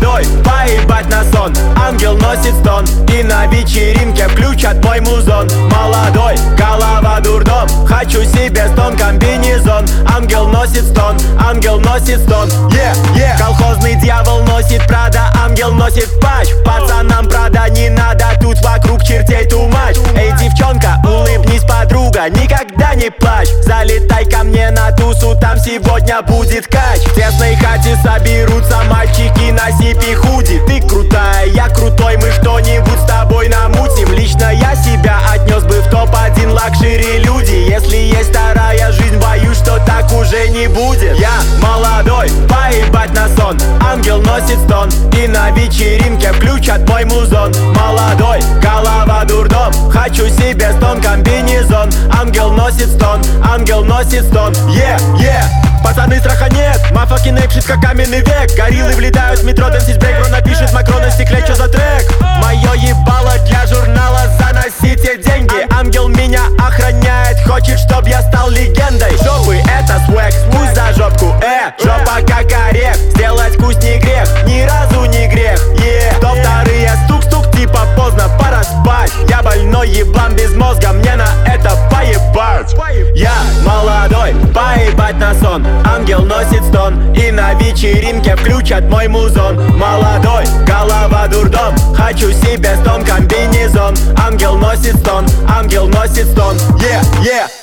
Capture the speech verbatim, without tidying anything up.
Молодой, поебать на сон, ангел носит стон, и на вечеринке включат мой музон. Молодой, голова дурдом, хочу себе стон, комбинезон. Ангел носит стон, ангел носит стон, yeah, yeah. Колхозный дьявол носит Прада, ангел носит патч. Пацанам Прада не надо, тут вокруг чертей too much. Эй, девчонка, улыбнись, подруга, никогда не плачь. Залетай ко мне на тусу, там сегодня будет кач. В тесной хате соберутся мальчики на сипи худи. Ты крутая, я крутой, мы что-нибудь с тобой намутим. Лично я себя отнес бы в топ один лакшери люди. Если есть вторая жизнь, боюсь, что так уже не будет. Я молодой, поебать на сон, ангел носит стон, и на вечеринке включат мой музон. Молодой, голова дурдом, хочу себе стон, комбинезон. Ангел носит стон, ангел носит стон, yeah, yeah. Пацаны, страха нет, мафакин экшит, как каменный век. Гориллы влетают в метро, дэнсить брейк. Бро напишет Макрон на стекле, чё за трек? Моё ебало для журнала, заносите деньги. Ангел меня охраняет, хочет, чтоб я стал легендой. Жопы это свэк, спусть за жопку, э жопа как орех, сделать вкус не грех, ни разу не грех, е yeah. То вторые стук-стук, типа поздно, пора спать. Я больной еблан без мозга, мне на это поебать. Я молодой, поебать на сон, ангел носит стон, и на вечеринке включат мой музон. Молодой, голова дурдом, хочу себе стон, комбинезон. Ангел носит стон, ангел носит стон, yeah, yeah.